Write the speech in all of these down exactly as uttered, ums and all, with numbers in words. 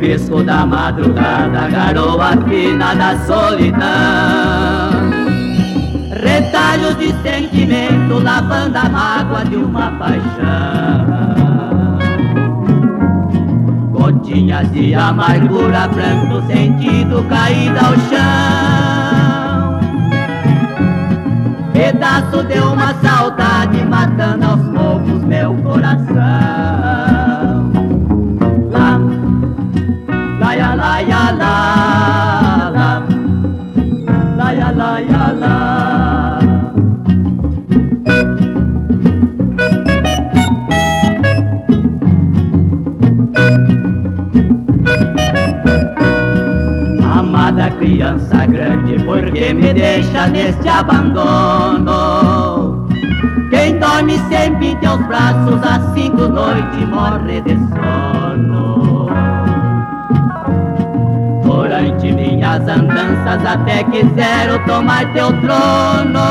fresco da madrugada, garoa fina da solidão, retalhos de sentimento lavando a mágoa de uma paixão, gotinhas de amargura, branco sentido caída ao chão, pedaço de uma saudade matando aos poucos meu coração. Laia, laia, la, la, laia, laia, la. Amada criança grande, por que me deixa neste abandono? Quem dorme sempre em teus braços às cinco noites morre de sono. Durante minhas andanças até quiseram tomar teu trono,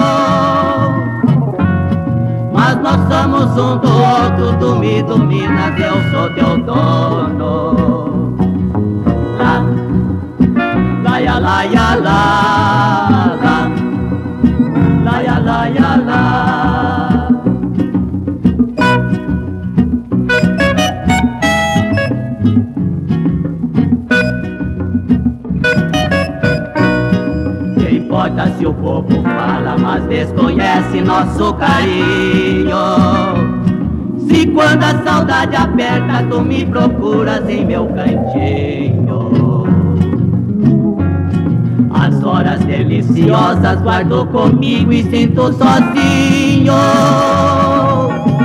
mas nós somos um do outro, tu me dominas, eu sou teu dono. Lá, laia, laia, lá, lá, laia, laia, lá. Importa se o povo fala, mas desconhece nosso carinho. Se quando a saudade aperta, tu me procuras em meu cantinho. As horas deliciosas guardo comigo e sinto sozinho.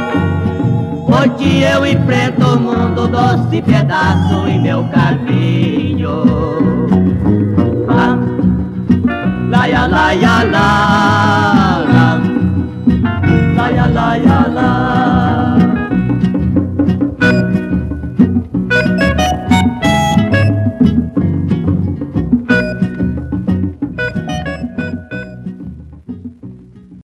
Por ti eu enfrento o mundo, doce pedaço em meu caminho.